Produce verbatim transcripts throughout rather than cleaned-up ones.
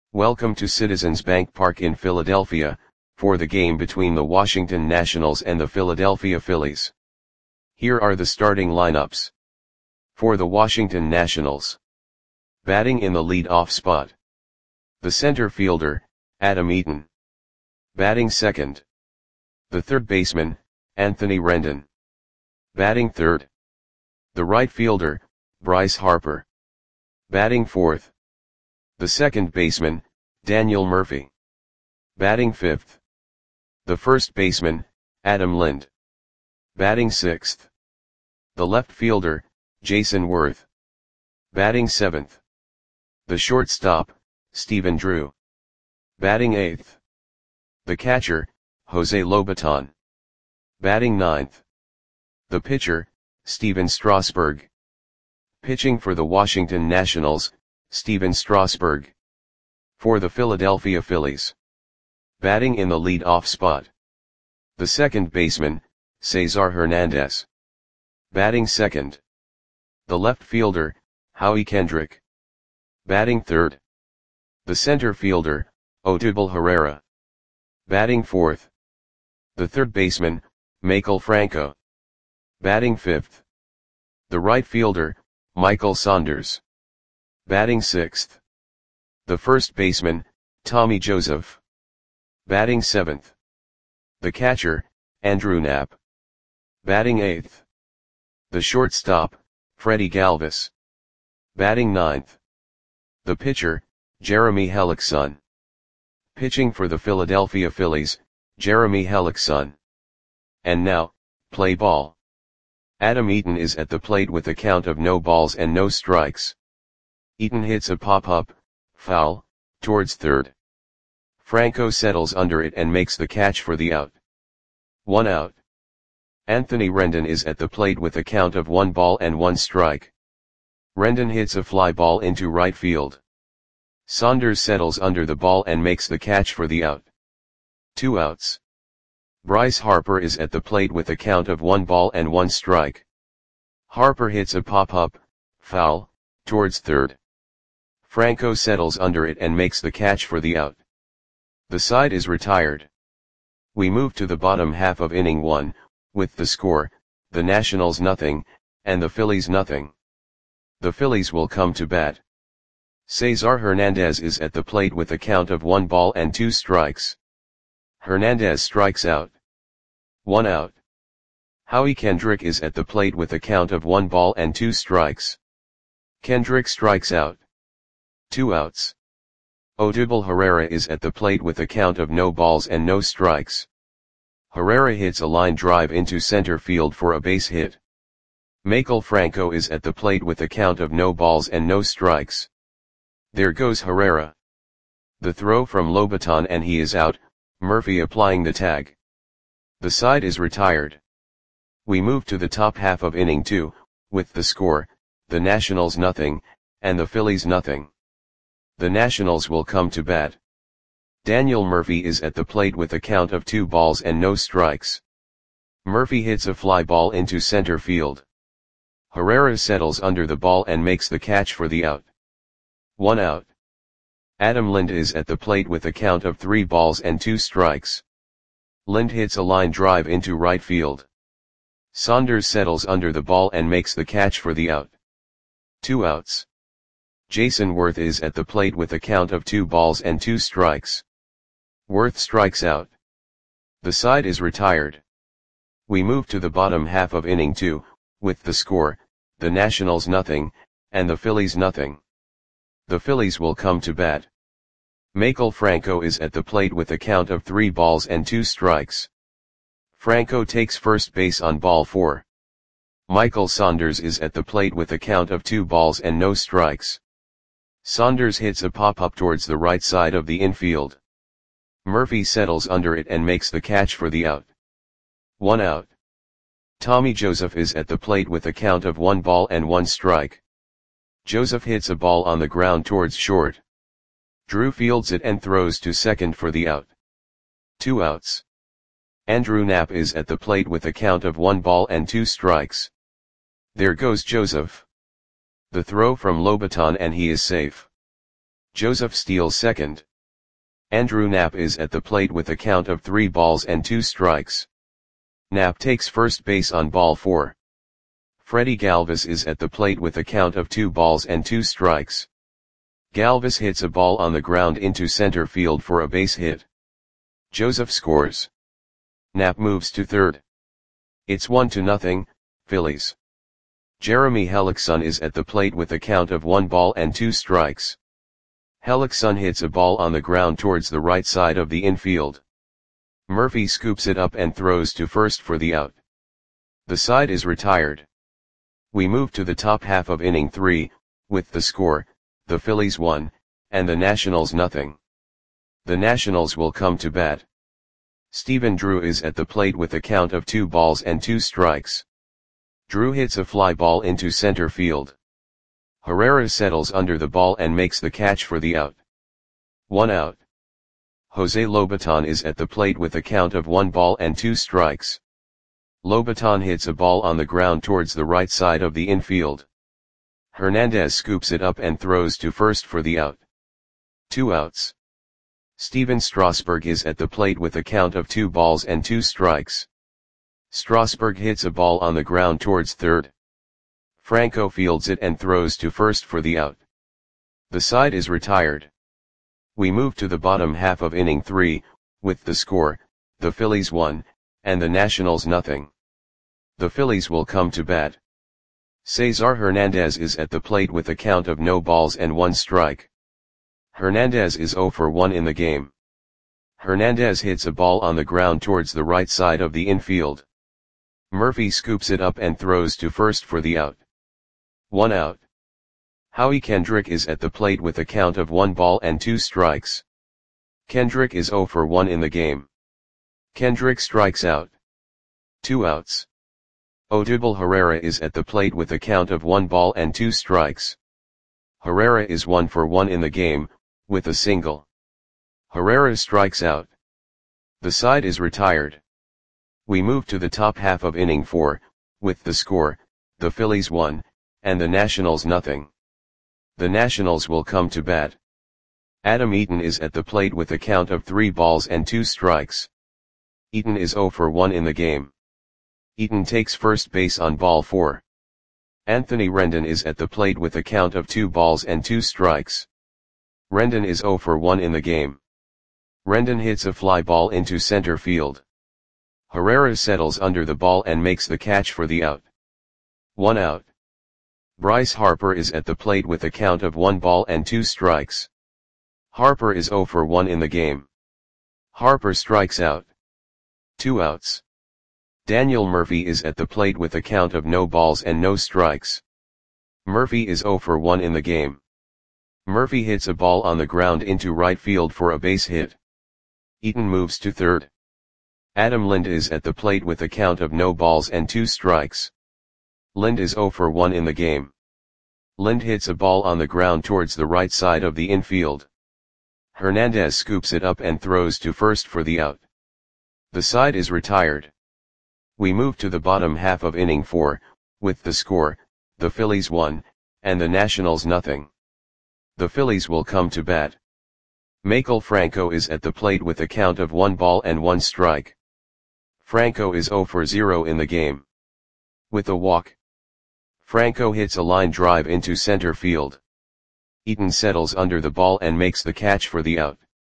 Welcome to Citizens Bank Park in Philadelphia, for the game between the Washington Nationals and the Philadelphia Phillies. Here are the starting lineups. For the Washington Nationals. Batting in the lead-off spot. The center fielder, Adam Eaton. Batting second. The third baseman, Anthony Rendon. Batting third. The right fielder, Bryce Harper. Batting fourth. The second baseman, Daniel Murphy. Batting fifth. The first baseman, Adam Lind. Batting sixth. The left fielder, Jason Worth. Batting seventh. The shortstop, Stephen Drew. Batting eighth. The catcher, Jose Lobaton. Batting ninth. The pitcher, Stephen Strasburg. Pitching for the Washington Nationals, Stephen Strasburg. For the Philadelphia Phillies. Batting in the lead-off spot. The second baseman, Cesar Hernandez. Batting second. The left fielder, Howie Kendrick. Batting third. The center fielder, Odubel Herrera. Batting fourth. The third baseman, Maikel Franco. Batting fifth. The right fielder, Michael Saunders. Batting sixth. The first baseman, Tommy Joseph. Batting seventh. The catcher, Andrew Knapp. Batting eighth. The shortstop, Freddie Galvis. Batting ninth. The pitcher, Jeremy Hellickson. Pitching for the Philadelphia Phillies, Jeremy Hellickson. And now, play ball. Adam Eaton is at the plate with a count of no balls and no strikes. Eaton hits a pop-up, foul, towards third. Franco settles under it and makes the catch for the out. One out. Anthony Rendon is at the plate with a count of one ball and one strike. Rendon hits a fly ball into right field. Saunders settles under the ball and makes the catch for the out. Two outs. Bryce Harper is at the plate with a count of one ball and one strike. Harper hits a pop-up, foul, towards third. Franco settles under it and makes the catch for the out. The side is retired. We move to the bottom half of inning one, with the score, the Nationals nothing, and the Phillies nothing. The Phillies will come to bat. Cesar Hernandez is at the plate with a count of one ball and two strikes. Hernandez strikes out. One out. Howie Kendrick is at the plate with a count of one ball and two strikes. Kendrick strikes out. Two outs. Odubel Herrera is at the plate with a count of no balls and no strikes. Herrera hits a line drive into center field for a base hit. Maikel Franco is at the plate with a count of no balls and no strikes. There goes Herrera. The throw from Lobaton and he is out, Murphy applying the tag. The side is retired. We move to the top half of inning two, with the score, the Nationals nothing, and the Phillies nothing. The Nationals will come to bat. Daniel Murphy is at the plate with a count of two balls and no strikes. Murphy hits a fly ball into center field. Herrera settles under the ball and makes the catch for the out. One out. Adam Lind is at the plate with a count of three balls and two strikes. Lind hits a line drive into right field. Saunders settles under the ball and makes the catch for the out. Two outs. Jason Worth is at the plate with a count of two balls and two strikes. Worth strikes out. The side is retired. We move to the bottom half of inning two, with the score, the Nationals nothing, and the Phillies nothing. The Phillies will come to bat. Maikel Franco is at the plate with a count of three balls and two strikes. Franco takes first base on ball four. Michael Saunders is at the plate with a count of two balls and no strikes. Saunders hits a pop-up towards the right side of the infield. Murphy settles under it and makes the catch for the out. One out. Tommy Joseph is at the plate with a count of one ball and one strike. Joseph hits a ball on the ground towards short. Drew fields it and throws to second for the out. Two outs. Andrew Knapp is at the plate with a count of one ball and two strikes. There goes Joseph. The throw from Lobaton and he is safe. Joseph steals second. Andrew Knapp is at the plate with a count of three balls and two strikes. Knapp takes first base on ball four. Freddie Galvis is at the plate with a count of two balls and two strikes. Galvis hits a ball on the ground into center field for a base hit. Joseph scores. Knapp moves to third. It's one to nothing, Phillies. Jeremy Hellickson is at the plate with a count of one ball and two strikes. Hellickson hits a ball on the ground towards the right side of the infield. Murphy scoops it up and throws to first for the out. The side is retired. We move to the top half of inning three, with the score, the Phillies one, and the Nationals nothing. The Nationals will come to bat. Stephen Drew is at the plate with a count of two balls and two strikes. Drew hits a fly ball into center field. Herrera settles under the ball and makes the catch for the out. One out. Jose Lobaton is at the plate with a count of one ball and two strikes. Lobaton hits a ball on the ground towards the right side of the infield. Hernandez scoops it up and throws to first for the out. Two outs. Steven Strasburg is at the plate with a count of two balls and two strikes. Strasburg hits a ball on the ground towards third. Franco fields it and throws to first for the out. The side is retired. We move to the bottom half of inning three, with the score, the Phillies one, and the Nationals nothing. The Phillies will come to bat. Cesar Hernandez is at the plate with a count of no balls and one strike. Hernandez is zero for one in the game. Hernandez hits a ball on the ground towards the right side of the infield. Murphy scoops it up and throws to first for the out. One out. Howie Kendrick is at the plate with a count of one ball and two strikes. Kendrick is zero for one in the game. Kendrick strikes out. Two outs. Odubel Herrera is at the plate with a count of one ball and two strikes. Herrera is one for one in the game, with a single. Herrera strikes out. The side is retired. We move to the top half of inning four, with the score, the Phillies one, and the Nationals nothing. The Nationals will come to bat. Adam Eaton is at the plate with a count of three balls and two strikes. Eaton is zero for one in the game. Eaton takes first base on ball four. Anthony Rendon is at the plate with a count of two balls and two strikes. Rendon is zero for one in the game. Rendon hits a fly ball into center field. Herrera settles under the ball and makes the catch for the out. One out. Bryce Harper is at the plate with a count of one ball and two strikes. Harper is zero for one in the game. Harper strikes out. Two outs. Daniel Murphy is at the plate with a count of no balls and no strikes. Murphy is zero for one in the game. Murphy hits a ball on the ground into right field for a base hit. Eaton moves to third. Adam Lind is at the plate with a count of no balls and two strikes. Lind is zero for one in the game. Lind hits a ball on the ground towards the right side of the infield. Hernandez scoops it up and throws to first for the out. The side is retired. We move to the bottom half of inning four, with the score, the Phillies one, and the Nationals nothing. The Phillies will come to bat. Maikel Franco is at the plate with a count of one ball and one strike. Franco is zero for zero in the game. With a walk, Franco hits a line drive into center field. Eaton settles under the ball and makes the catch for the out.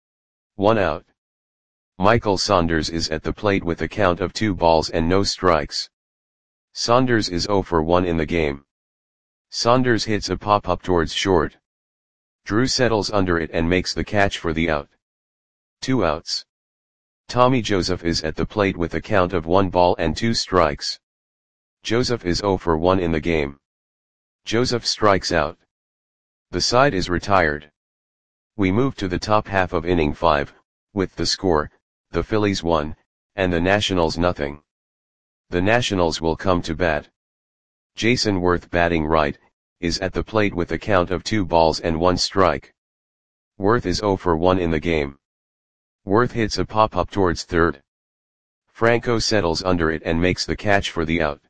One out. Michael Saunders is at the plate with a count of two balls and no strikes. Saunders is zero for one in the game. Saunders hits a pop-up towards short. Drew settles under it and makes the catch for the out. Two outs. Tommy Joseph is at the plate with a count of one ball and two strikes. Joseph is zero for one in the game. Joseph strikes out. The side is retired. We move to the top half of inning five, with the score, the Phillies one, and the Nationals nothing. The Nationals will come to bat. Jason Worth, batting right, is at the plate with a count of two balls and one strike. Worth is zero for one in the game. Worth hits a pop-up towards third. Franco settles under it and makes the catch for the out.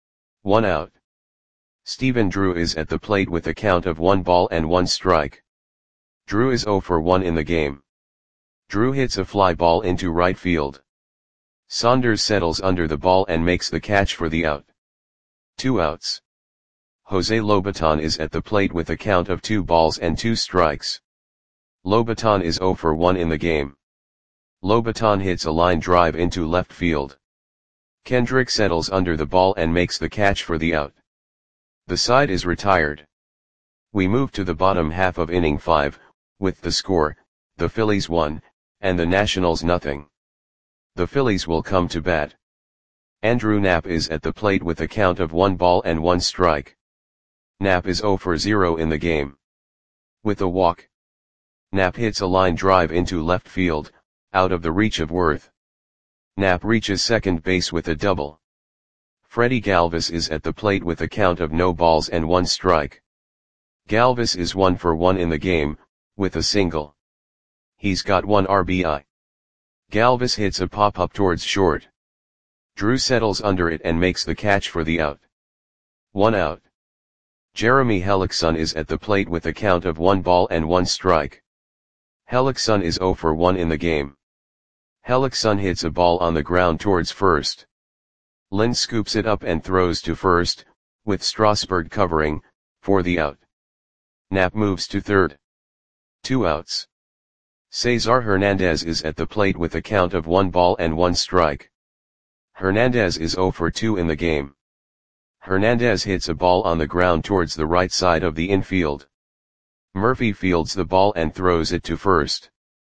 One out. Stephen Drew is at the plate with a count of one ball and one strike. Drew is zero for one in the game. Drew hits a fly ball into right field. Saunders settles under the ball and makes the catch for the out. Two outs. Jose Lobaton is at the plate with a count of two balls and two strikes. Lobaton is zero for one in the game. Lobaton hits a line drive into left field. Kendrick settles under the ball and makes the catch for the out. The side is retired. We move to the bottom half of inning five, with the score, the Phillies one, and the Nationals nothing. The Phillies will come to bat. Andrew Knapp is at the plate with a count of one ball and one strike. Knapp is zero for zero in the game. With a walk. Knapp hits a line drive into left field, out of the reach of Worth. Knapp reaches second base with a double. Freddie Galvis is at the plate with a count of no balls and one strike. Galvis is one for one in the game, with a single. He's got one R B I. Galvis hits a pop-up towards short. Drew settles under it and makes the catch for the out. One out. Jeremy Hellickson is at the plate with a count of one ball and one strike. Hellickson is zero for one in the game. Hellickson hits a ball on the ground towards first. Lynn scoops it up and throws to first, with Strasburg covering, for the out. Knapp moves to third. Two outs. Cesar Hernandez is at the plate with a count of one ball and one strike. Hernandez is zero for two in the game. Hernandez hits a ball on the ground towards the right side of the infield. Murphy fields the ball and throws it to first.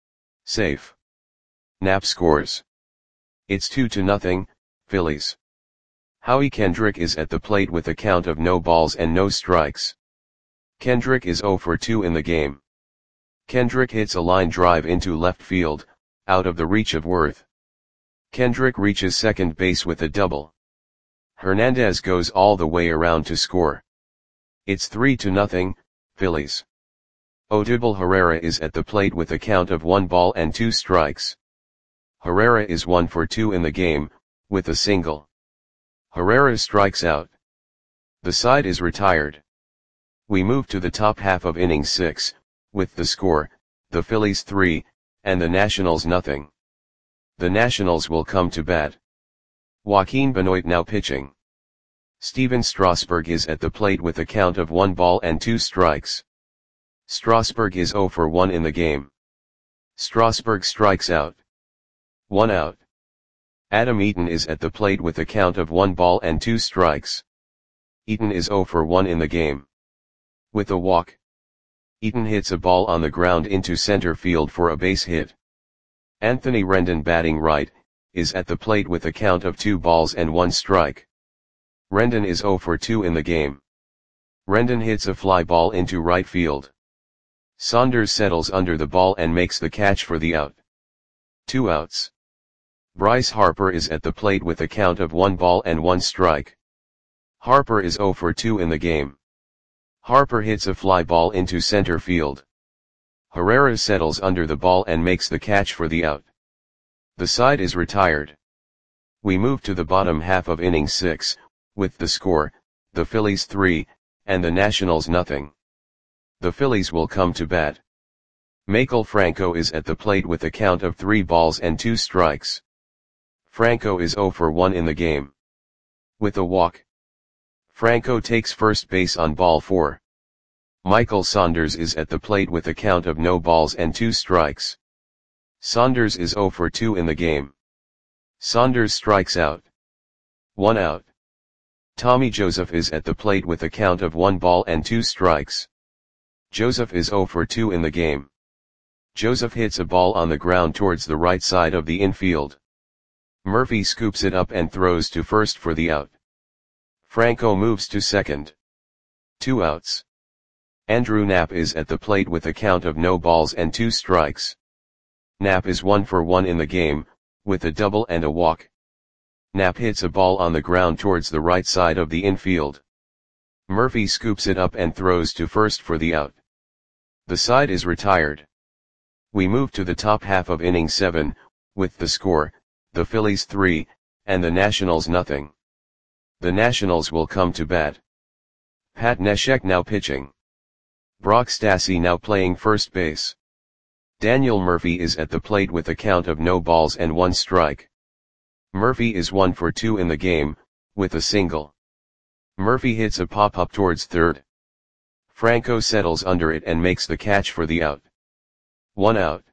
Safe. Knapp scores. It's two to nothing, Phillies. Howie Kendrick is at the plate with a count of no balls and no strikes. Kendrick is zero for two in the game. Kendrick hits a line drive into left field, out of the reach of Worth. Kendrick reaches second base with a double. Hernandez goes all the way around to score. It's three to nothing, Phillies. Odubel Herrera is at the plate with a count of one ball and two strikes. Herrera is one for two in the game, with a single. Herrera strikes out. The side is retired. We move to the top half of inning six, with the score, the Phillies three, and the Nationals nothing. The Nationals will come to bat. Joaquin Benoit now pitching. Steven Strasburg is at the plate with a count of one ball and two strikes. Strasburg is zero for one in the game. Strasburg strikes out. One out. Adam Eaton is at the plate with a count of one ball and two strikes. Eaton is zero for one in the game. With a walk. Eaton hits a ball on the ground into center field for a base hit. Anthony Rendon, batting right, is at the plate with a count of two balls and one strike. Rendon is zero for two in the game. Rendon hits a fly ball into right field. Saunders settles under the ball and makes the catch for the out. Two outs. Bryce Harper is at the plate with a count of one ball and one strike. Harper is zero for two in the game. Harper hits a fly ball into center field. Herrera settles under the ball and makes the catch for the out. The side is retired. We move to the bottom half of inning six, with the score, the Phillies three, and the Nationals nothing. The Phillies will come to bat. Maikel Franco is at the plate with a count of three balls and two strikes. Franco is zero for one in the game. With a walk. Franco takes first base on ball four. Michael Saunders is at the plate with a count of no balls and two strikes. Saunders is zero for two in the game. Saunders strikes out. One out. Tommy Joseph is at the plate with a count of one ball and two strikes. Joseph is zero for two in the game. Joseph hits a ball on the ground towards the right side of the infield. Murphy scoops it up and throws to first for the out. Franco moves to second. Two outs. Andrew Knapp is at the plate with a count of no balls and two strikes. Knapp is one for one in the game, with a double and a walk. Knapp hits a ball on the ground towards the right side of the infield. Murphy scoops it up and throws to first for the out. The side is retired. We move to the top half of inning seven, with the score, the Phillies three, and the Nationals nothing. The Nationals will come to bat. Pat Neshek now pitching. Brock Stassi now playing first base. Daniel Murphy is at the plate with a count of no balls and one strike. Murphy is one for two in the game, with a single. Murphy hits a pop-up towards third. Franco settles under it and makes the catch for the out. One out.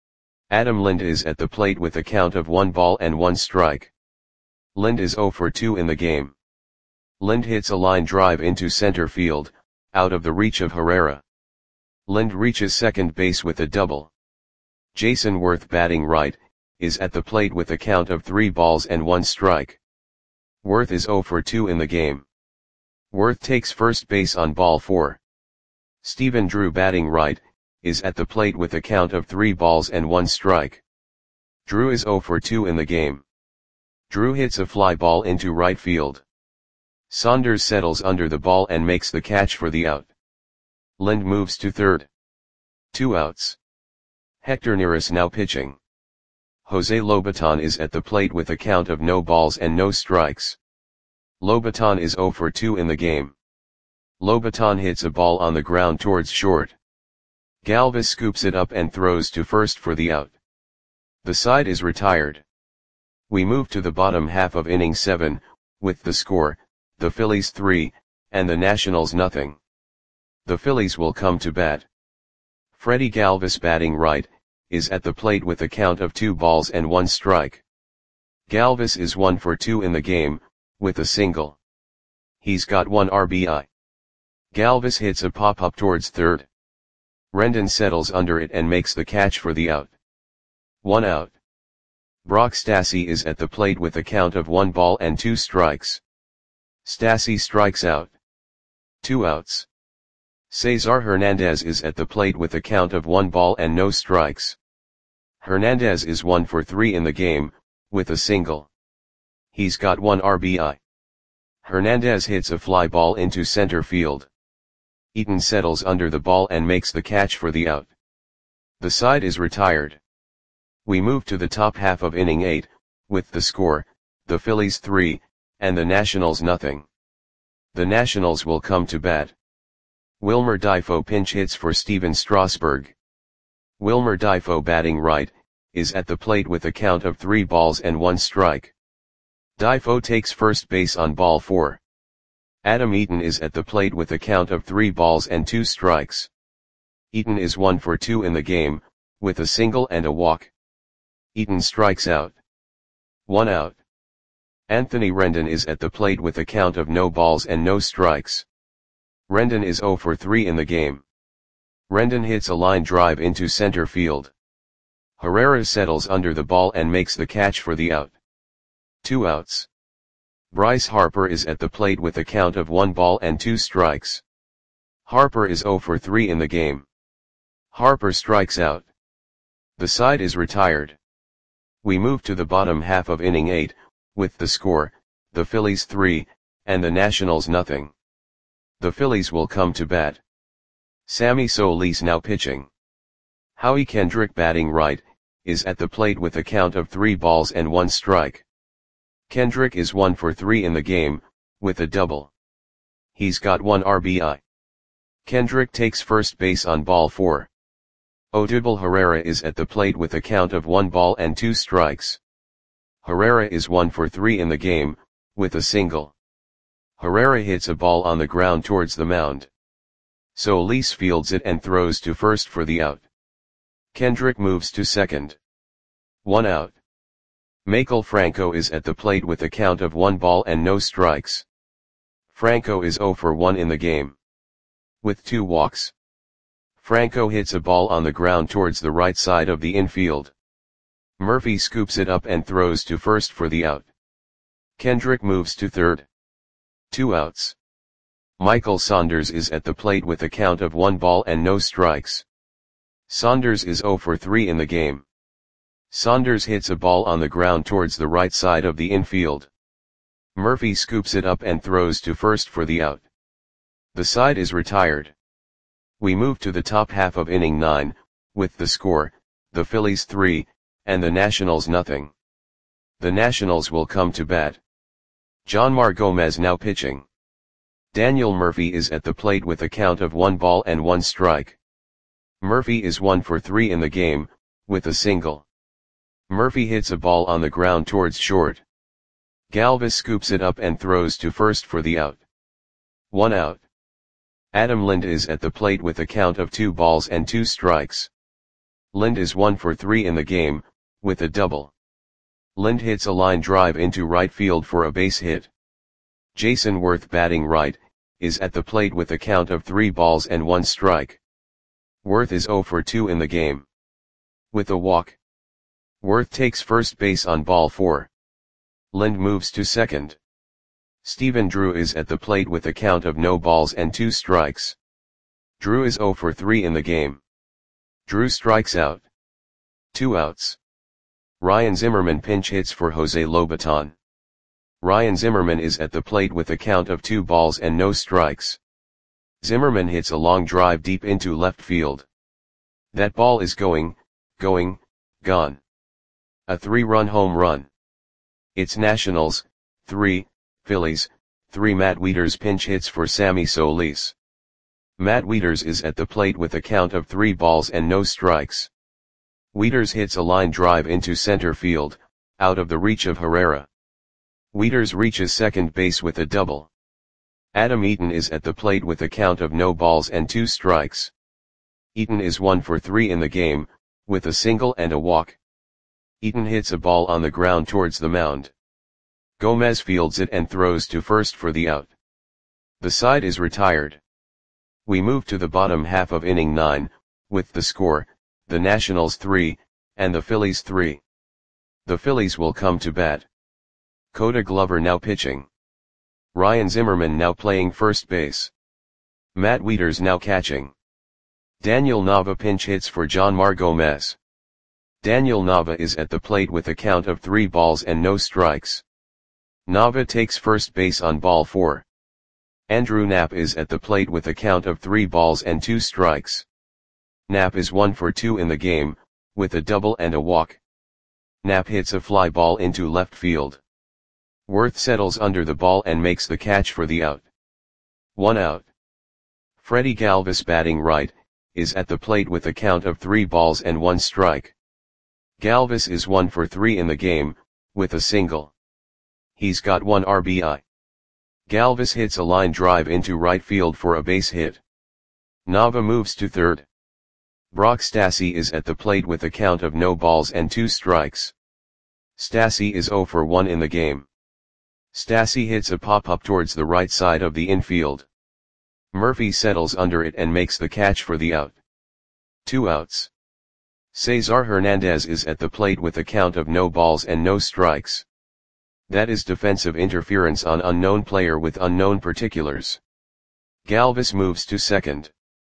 Adam Lind is at the plate with a count of one ball and one strike. Lind is zero for two in the game. Lind hits a line drive into center field, out of the reach of Herrera. Lind reaches second base with a double. Jason Worth, batting right, is at the plate with a count of three balls and one strike. Worth is zero for two in the game. Worth takes first base on ball four. Stephen Drew, batting right, is at the plate with a count of three balls and one strike. Drew is zero for two in the game. Drew hits a fly ball into right field. Saunders settles under the ball and makes the catch for the out. Lind moves to third. Two outs. Hector Neris now pitching. Jose Lobaton is at the plate with a count of no balls and no strikes. Lobaton is zero for two in the game. Lobaton hits a ball on the ground towards short. Galvis scoops it up and throws to first for the out. The side is retired. We move to the bottom half of inning seven, with the score, the Phillies three, and the Nationals nothing. The Phillies will come to bat. Freddie Galvis, batting right, is at the plate with a count of two balls and one strike. Galvis is one for two in the game, with a single. He's got one R B I. Galvis hits a pop-up towards third. Rendon settles under it and makes the catch for the out. One out. Brock Stassi is at the plate with a count of one ball and two strikes. Stassi strikes out. Two outs. Cesar Hernandez is at the plate with a count of one ball and no strikes. Hernandez is one for three in the game, with a single. He's got one R B I. Hernandez hits a fly ball into center field. Eaton settles under the ball and makes the catch for the out. The side is retired. We move to the top half of inning eight, with the score, the Phillies three, and the Nationals nothing. The Nationals will come to bat. Wilmer Difo pinch hits for Steven Strasburg. Wilmer Difo, batting right, is at the plate with a count of three balls and one strike. Difo takes first base on ball four. Adam Eaton is at the plate with a count of three balls and two strikes. Eaton is one for two in the game, with a single and a walk. Eaton strikes out. One out. Anthony Rendon is at the plate with a count of no balls and no strikes. Rendon is zero for three in the game. Rendon hits a line drive into center field. Herrera settles under the ball and makes the catch for the out. Two outs. Bryce Harper is at the plate with a count of one ball and two strikes. Harper is zero for three in the game. Harper strikes out. The side is retired. We move to the bottom half of inning eight, with the score, the Phillies three, and the Nationals nothing. The Phillies will come to bat. Sammy Solis now pitching. Howie Kendrick, batting right, is at the plate with a count of three balls and one strike. Kendrick is one for three in the game, with a double. He's got one R B I. Kendrick takes first base on ball four. Odubel Herrera is at the plate with a count of one ball and two strikes. Herrera is one for three in the game, with a single. Herrera hits a ball on the ground towards the mound. Solis fields it and throws to first for the out. Kendrick moves to second. One out. Michael Franco is at the plate with a count of one ball and no strikes. Franco is zero for one in the game. With two walks. Franco hits a ball on the ground towards the right side of the infield. Murphy scoops it up and throws to first for the out. Kendrick moves to third. Two outs. Michael Saunders is at the plate with a count of one ball and no strikes. Saunders is zero for three in the game. Saunders hits a ball on the ground towards the right side of the infield. Murphy scoops it up and throws to first for the out. The side is retired. We move to the top half of inning nine, with the score, the Phillies three, and the Nationals nothing. The Nationals will come to bat. Jonmar Gomez now pitching. Daniel Murphy is at the plate with a count of one ball and one strike. Murphy is one for three in the game, with a single. Murphy hits a ball on the ground towards short. Galvis scoops it up and throws to first for the out. One out. Adam Lind is at the plate with a count of two balls and two strikes. Lind is one for three in the game, with a double. Lind hits a line drive into right field for a base hit. Jason Worth, batting right, is at the plate with a count of three balls and one strike. Worth is zero for two in the game. With a walk. Worth takes first base on ball four. Lind moves to second. Stephen Drew is at the plate with a count of no balls and two strikes. Drew is zero for three in the game. Drew strikes out. Two outs. Ryan Zimmerman pinch hits for Jose Lobaton. Ryan Zimmerman is at the plate with a count of two balls and no strikes. Zimmerman hits a long drive deep into left field. That ball is going, going, gone. A three-run home run. It's Nationals, three, Phillies, three. Matt Wieters pinch hits for Sammy Solis. Matt Wieters is at the plate with a count of three balls and no strikes. Wieters hits a line drive into center field, out of the reach of Herrera. Wieters reaches second base with a double. Adam Eaton is at the plate with a count of no balls and two strikes. Eaton is one for three in the game, with a single and a walk. Eaton hits a ball on the ground towards the mound. Gomez fields it and throws to first for the out. The side is retired. We move to the bottom half of inning nine, with the score, the Nationals three, and the Phillies three. The Phillies will come to bat. Coda Glover now pitching. Ryan Zimmerman now playing first base. Matt Wieters now catching. Daniel Nava pinch hits for Jonmar Gomez. Daniel Nava is at the plate with a count of three balls and no strikes. Nava takes first base on ball four. Andrew Knapp is at the plate with a count of three balls and two strikes. Knapp is one for two in the game, with a double and a walk. Knapp hits a fly ball into left field. Worth settles under the ball and makes the catch for the out. One out. Freddie Galvis, batting right, is at the plate with a count of three balls and one strike. Galvis is one for three in the game, with a single. He's got one R B I. Galvis hits a line drive into right field for a base hit. Nava moves to third. Brock Stassi is at the plate with a count of no balls and two strikes. Stassi is zero for one in the game. Stassi hits a pop-up towards the right side of the infield. Murphy settles under it and makes the catch for the out. Two outs. Cesar Hernandez is at the plate with a count of no balls and no strikes. That is defensive interference on unknown player with unknown particulars. Galvis moves to second.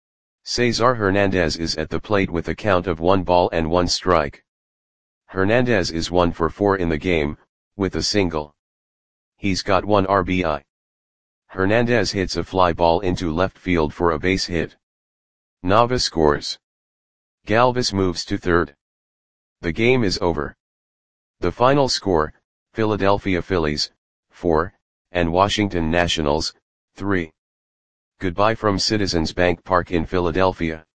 Cesar Hernandez is at the plate with a count of one ball and one strike. Hernandez is one for four in the game, with a single. He's got one R B I. Hernandez hits a fly ball into left field for a base hit. Nava scores. Galvis moves to third. The game is over. The final score, Philadelphia Phillies, four, and Washington Nationals, three. Goodbye from Citizens Bank Park in Philadelphia.